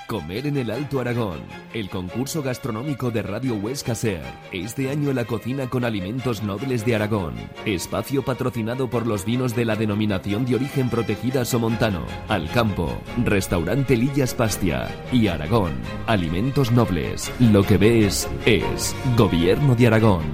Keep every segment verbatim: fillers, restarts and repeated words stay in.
Comer en el Alto Aragón, el concurso gastronómico de Radio Huesca Ser. Este año la cocina con alimentos nobles de Aragón. Espacio patrocinado por los vinos de la denominación de origen protegida Somontano, Alcampo, Restaurante Lillas Pastia y Aragón. Alimentos nobles. Lo que ves es Gobierno de Aragón.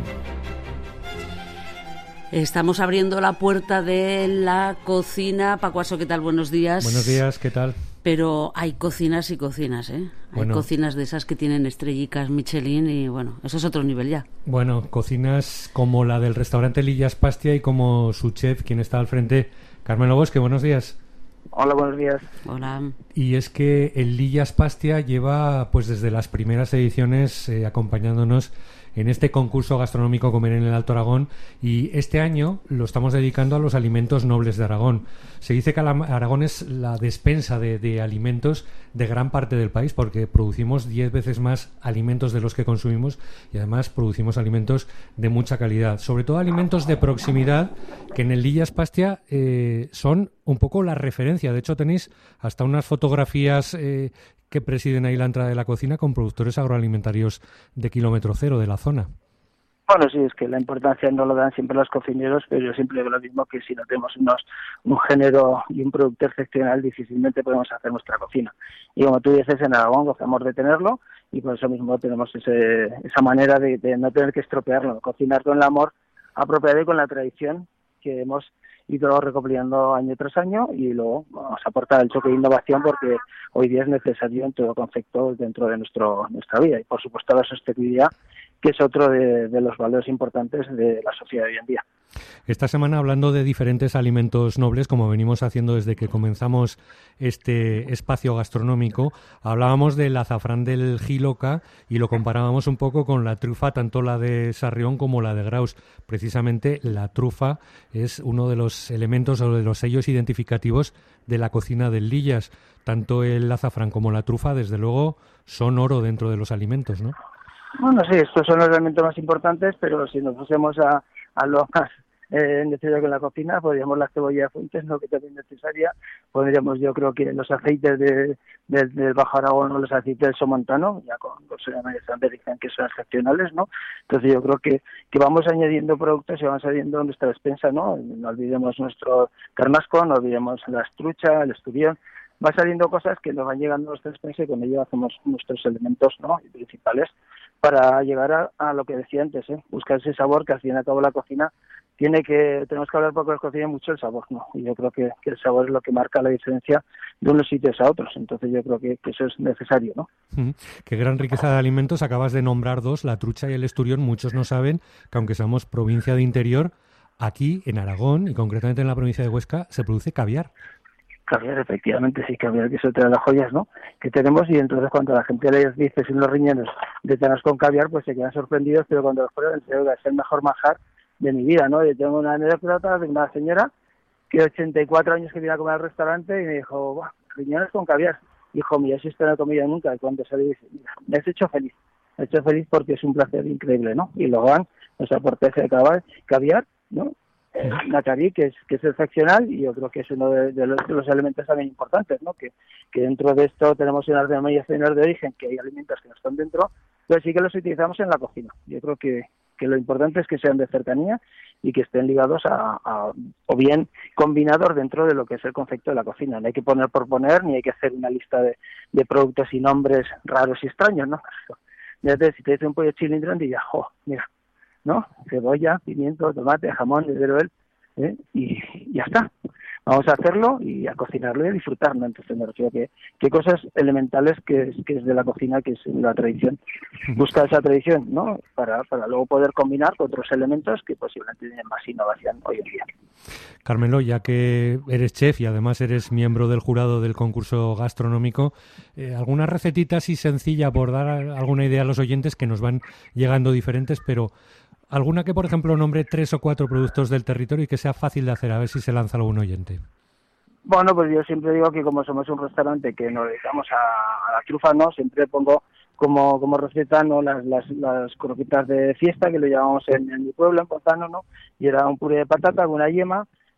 Estamos abriendo la puerta de la cocina. Paco Aso, ¿qué tal? Buenos días. Buenos días, ¿qué tal? Pero hay cocinas y cocinas, ¿eh? Bueno. Hay cocinas de esas que tienen estrellicas Michelin y, bueno, eso es otro nivel ya. Bueno, cocinas como la del restaurante Lillas Pastia y como su chef, quien está al frente, Carmelo Bosque. Buenos días. Hola, buenos días. Hola. Y es que el Lillas Pastia lleva, pues desde las primeras ediciones, eh, acompañándonos en este concurso gastronómico Comer en el Alto Aragón, y este año lo estamos dedicando a los alimentos nobles de Aragón. Se dice que Aragón es la despensa de, de alimentos de gran parte del país, porque producimos diez veces más alimentos de los que consumimos y además producimos alimentos de mucha calidad, sobre todo alimentos de proximidad, que en el Lillas Pastia eh, son un poco la referencia. De hecho, tenéis hasta unas fotografías eh, que presiden ahí la entrada de la cocina con productores agroalimentarios de kilómetro cero de la zona. Bueno, sí, es que la importancia no lo dan siempre los cocineros, pero yo siempre digo lo mismo, que si no tenemos unos, un género y un producto excepcional, difícilmente podemos hacer nuestra cocina. Y como tú dices, en Aragón gozamos de tenerlo y por eso mismo tenemos ese, esa manera de, de no tener que estropearlo, cocinar con el amor apropiado y con la tradición que hemos ido recopilando año tras año, y luego vamos a aportar el choque de innovación porque hoy día es necesario en todo concepto dentro de nuestro nuestra vida, y por supuesto la sostenibilidad, que es otro de, de los valores importantes de la sociedad de hoy en día. Esta semana, hablando de diferentes alimentos nobles, como venimos haciendo desde que comenzamos este espacio gastronómico, hablábamos del azafrán del Jiloca y lo comparábamos un poco con la trufa, tanto la de Sarrión como la de Graus. Precisamente la trufa es uno de los elementos o de los sellos identificativos de la cocina del Lillas. Tanto el azafrán como la trufa, desde luego, son oro dentro de los alimentos, ¿no? Bueno, sí, estos son los elementos más importantes, pero si nos fuésemos a, a lo más eh, necesario que en la cocina, podríamos la cebolla de Fuentes, ¿no?, que también es necesaria. Podríamos, yo creo que los aceites de, de, del Bajo Aragón o los aceites del Somontano, ya con los analizantes dicen que son excepcionales, ¿no? Entonces yo creo que, que vamos añadiendo productos y vamos añadiendo nuestra despensa, ¿no? No olvidemos nuestro carnasco, no olvidemos la estrucha, el esturión. Va saliendo cosas que nos van llegando a nuestra despensa y con ello hacemos nuestros elementos, ¿no?, principales para llegar a, a lo que decía antes, ¿eh? Buscar ese sabor, que al fin y al cabo la cocina tiene que, tenemos que hablar poco de la cocina, mucho el sabor, ¿no? Y yo creo que, que el sabor es lo que marca la diferencia de unos sitios a otros. Entonces yo creo que, que eso es necesario, ¿no? Mm, qué gran riqueza de alimentos. Acabas de nombrar dos, la trucha y el esturión. Muchos no saben que aunque somos provincia de interior, aquí en Aragón y concretamente en la provincia de Huesca se produce caviar. Caviar, efectivamente, sí, caviar, que es otra de las joyas, ¿no?, que tenemos, y entonces cuando la gente les dice sin los riñones de tener con caviar, pues se quedan sorprendidos, pero cuando los prueban, es el mejor manjar de mi vida, ¿no? Yo tengo una anécdota de una señora que ochenta y cuatro años que viene a comer al restaurante y me dijo, ¡buah, riñones con caviar! Hijo mío, si esto no he comido nunca, y cuando salí dice, mira, me has hecho feliz, me has hecho feliz porque es un placer increíble, ¿no? Y luego van, nos aporta ese caviar, ¿no?, Nacari, que es que es excepcional, y yo creo que es uno de, de, los, de los elementos también importantes, ¿no? Que, que dentro de esto tenemos unas denominaciones de origen, que hay alimentos que no están dentro, pero sí que los utilizamos en la cocina. Yo creo que, que lo importante es que sean de cercanía y que estén ligados a, a o bien combinados dentro de lo que es el concepto de la cocina. No hay que poner por poner, ni hay que hacer una lista de, de productos y nombres raros y extraños, ¿no? Fíjate, si te dice un pollo chilindrón, dirías, ¡jo, mira!, ¿no? Cebolla, pimiento, tomate, jamón, hidroel, ¿eh? Y ya está. Vamos a hacerlo y a cocinarlo y a disfrutarlo. Entonces me refiero que, que cosas elementales que es, que es de la cocina, que es la tradición. Busca esa tradición, ¿no?, para, para luego poder combinar con otros elementos que posiblemente tienen más innovación hoy en día. Carmelo, ya que eres chef y además eres miembro del jurado del concurso gastronómico, eh, ¿alguna recetita así sencilla por dar alguna idea a los oyentes, que nos van llegando diferentes, pero alguna que, por ejemplo, nombre tres o cuatro productos del territorio y que sea fácil de hacer, a ver si se lanza algún oyente? Bueno, pues yo siempre digo que como somos un restaurante que nos dedicamos a, a la trufa, ¿no?, siempre pongo como como receta, ¿no?, las las, las croquetas de fiesta, que lo llamamos en, en mi pueblo, en Pozano, ¿no?, y era un puré de patata, una yema,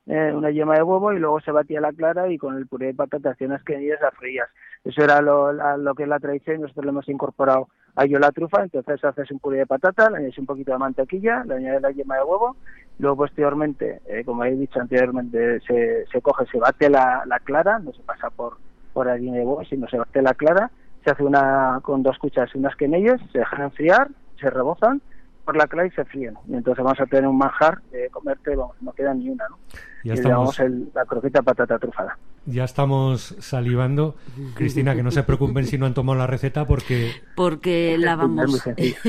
eh, una yema de huevo y luego se batía la clara y con el puré de patata hacían unas quenillas, las freías. Eso era lo, la, lo que es la tradición, nosotros le hemos incorporado a ello la trufa, entonces haces un puré de patata, le añades un poquito de mantequilla, le añades la yema de huevo, luego posteriormente, eh, como he dicho anteriormente, se, se coge, se bate la, la clara, no se pasa por, por harina de huevo, sino se bate la clara, se hace una con dos cucharas unas quenillas, se dejan enfriar, se rebozan por la clara y se fríen. Y entonces vamos a tener un manjar de comerte, vamos, no queda ni una, ¿no? Ya y estamos, le llamamos el, la croqueta patata trufada. Ya estamos salivando. Cristina, que no se preocupen si no han tomado la receta porque... Porque la vamos,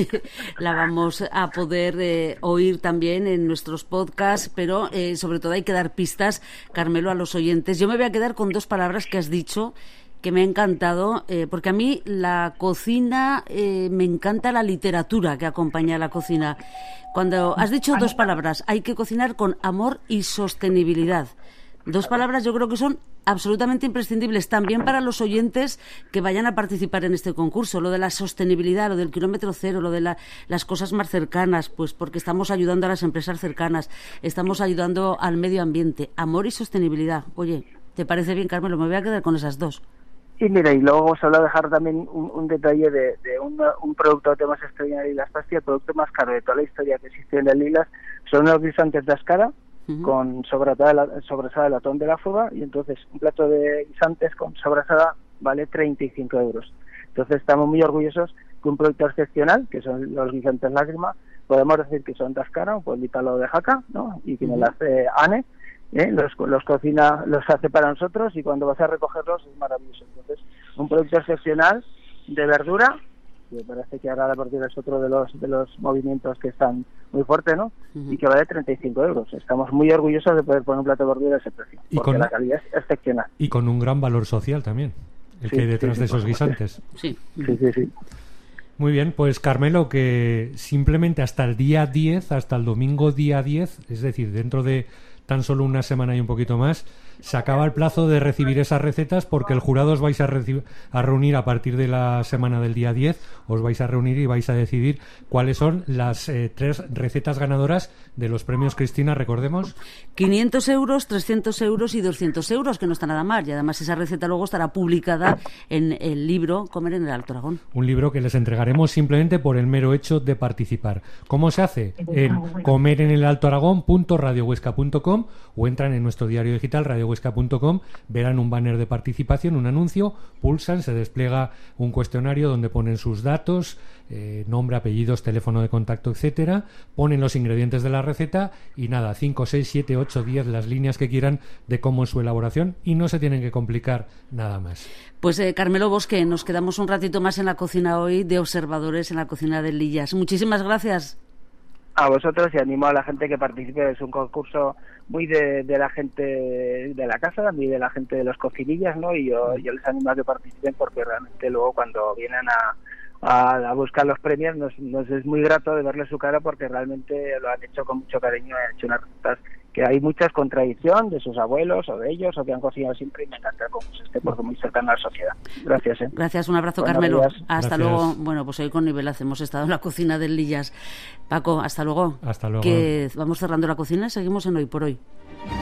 la vamos a poder eh, oír también en nuestros podcasts, pero eh, sobre todo hay que dar pistas, Carmelo, a los oyentes. Yo me voy a quedar con dos palabras que has dicho que me ha encantado, eh, porque a mí la cocina, eh, me encanta la literatura que acompaña a la cocina. Cuando has dicho dos palabras, hay que cocinar con amor y sostenibilidad. Dos palabras yo creo que son absolutamente imprescindibles también para los oyentes que vayan a participar en este concurso. Lo de la sostenibilidad, lo del kilómetro cero, lo de la, las cosas más cercanas, pues porque estamos ayudando a las empresas cercanas, estamos ayudando al medio ambiente. Amor y sostenibilidad. Oye, ¿te parece bien, Carmelo? Me voy a quedar con esas dos. Y mira, y luego vamos a dejar también un, un detalle de, de una, un producto de más extraordinario de Lilas Pastia, el producto más caro de toda la historia que existe en el Lilas, son unos guisantes de Ascara, uh-huh, con sobrasada, sobrasada de latón de la fuga, y entonces un plato de guisantes con sobrasada vale treinta y cinco euros. Entonces estamos muy orgullosos que un producto excepcional, que son los guisantes lágrima, podemos decir que son de Ascara, un pueblito de Jaca, ¿no? Y que uh-huh, nos hace Ane, ¿Eh? Los, los cocina, los hace para nosotros y cuando vas a recogerlos es maravilloso. Entonces, un producto excepcional de verdura, que me parece que ahora la verdura es otro de los de los movimientos que están muy fuertes, ¿no? Uh-huh. Y que vale treinta y cinco euros. Estamos muy orgullosos de poder poner un plato de verdura a ese precio, y porque con, la calidad es excepcional. Y con un gran valor social también, el sí, que hay detrás sí, sí, de esos guisantes. Sí. sí, sí, sí. Muy bien, pues Carmelo, que simplemente hasta el día diez, hasta el domingo día diez, es decir, dentro de tan solo una semana y un poquito más, se acaba el plazo de recibir esas recetas, porque el jurado os vais a, reci- a reunir a partir de la semana del día diez, os vais a reunir y vais a decidir cuáles son las eh, tres recetas ganadoras de los premios Cristina, recordemos. quinientos euros, trescientos euros y doscientos euros, que no está nada mal, y además esa receta luego estará publicada en el libro Comer en el Alto Aragón. Un libro que les entregaremos simplemente por el mero hecho de participar. ¿Cómo se hace? En comer en el alto aragón punto radio huesca punto com o entran en nuestro diario digital radio huesca punto com, verán un banner de participación, un anuncio, pulsan, se despliega un cuestionario donde ponen sus datos, eh, nombre, apellidos, teléfono de contacto, etcétera, ponen los ingredientes de la receta y nada, cinco, seis, siete, ocho, diez, las líneas que quieran de cómo es su elaboración, y no se tienen que complicar nada más. Pues eh, Carmelo Bosque, nos quedamos un ratito más en la cocina hoy, de observadores en la cocina de Lillas. Muchísimas gracias. A vosotros, y animo a la gente que participe. Es un concurso muy de, de la gente de la casa, muy de la gente de los cocinillas, ¿no? Y yo, yo les animo a que participen, porque realmente luego cuando vienen a, a, a buscar los premios nos, nos es muy grato de verles su cara, porque realmente lo han hecho con mucho cariño, han hecho unas recetas que hay muchas contradicción de sus abuelos o de ellos, o que han cocinado siempre, y me encanta el concurso este porque muy cercano a la sociedad. Gracias. ¿eh? Gracias, un abrazo, Buenos Carmelo. Días. Hasta Gracias. Luego. Bueno, pues hoy con Nivelaz hemos estado en la cocina de Lillas. Paco, hasta luego. Hasta luego. Que vamos cerrando la cocina y seguimos en Hoy por Hoy.